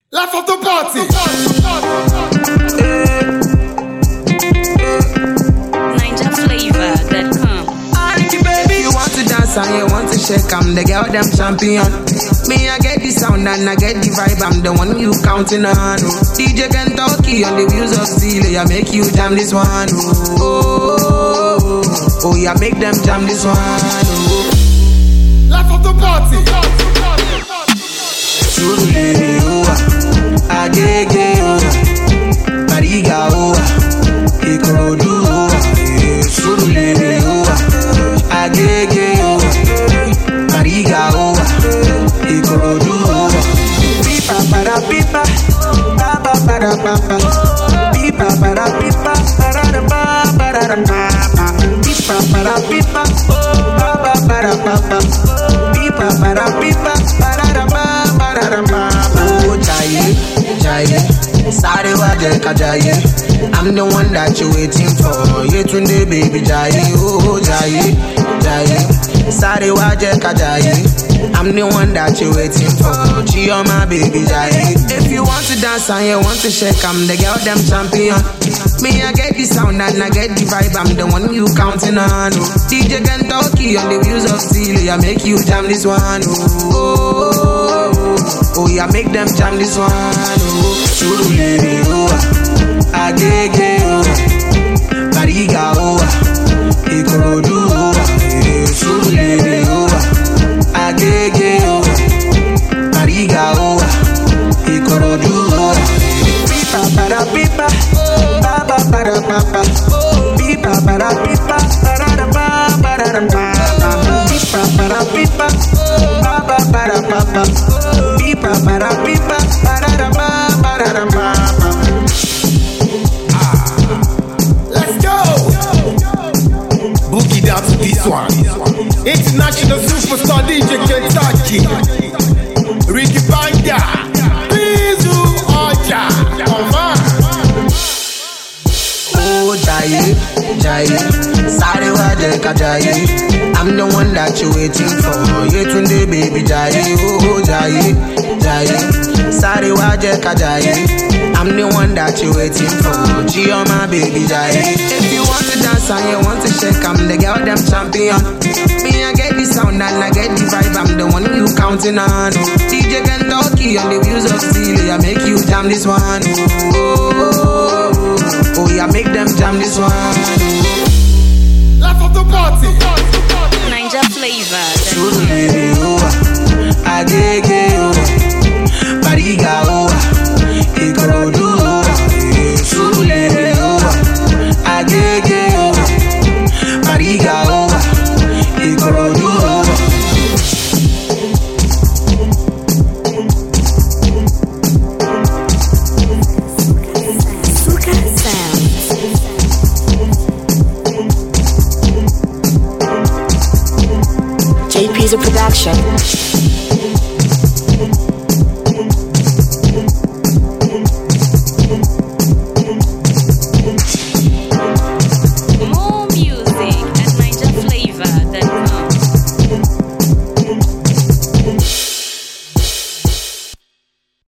Life of the party. NinjaFlavor.com. Baby, you want to dance and you want to shake, I'm the girl, them champion. Me, I get the sound and I get the vibe, I'm the one you counting on. DJ Kentucky on the wheels of steel, I make you jam this one. Oh, yeah, make them jam this one. Life of the party. Surulere owa, Agege owa, Mariga owa, Ikorodu owa. Surulere owa, Agege owa, Mariga owa, Ikorodu owa. Pipa para pipa, papa para papa. Pipa para pipa, para para papa. Pipa para pipa, papa para papa. Pipa para pipa, para papa. Oh, Jaye, Jaye, sorry, Wajeka Jaye. I'm the one that you're waiting for. Yetunde, baby, Jaye. Oh, Jaye, Jaye, sorry, Wajeka Jaye. I'm the one that you're waiting for. Chioma, baby, Jaye. If you want to dance and you want to shake, I'm the girl, them champion. Me, I get the sound and I get the vibe, I'm the one you counting on. DJ Kentucky on the wheels of steel, I make you jam this one. Oh, yeah, make them jam this one. Surulere owa, Agege owa, Mariga owa, Ikorodu owa. Surulere owa, Agege owa, Mariga owa, Ikorodu owa. Pipa para pipa, papa para papa. Pipa para pipa, para para papa. Pipa para pipa, papa para papa. Pipa para pipa, para papa. Let's go. Boogie down to this one. International superstar DJ Kentucky. Ricky Banga. Bizu Oja. Oh, Jaye, Jaye, sorry, Wajeka Jaye. I'm the one that you're waiting for. Yetunde, baby, Jaye. Oh, Jaye, Jaye, sorry, Wajeka Jaye. I'm the one that you're waiting for. Chioma, baby, Jaye. If you want to dance and you want to shake, I'm the girl, them champion. Me, I get the sound and I get the vibe, I'm the one you counting on. DJ Kentucky on the wheels of steel, I make you jam this one. Oh, yeah, make them jam this one. Life of the party. NinjaFlavor.com. Surulere owa, Agege owa, Mariga owa, Ikorodu owa. Surulere owa, Agege owa, Mariga owa, Ikorodu owa. Suka Sound. JP's a production.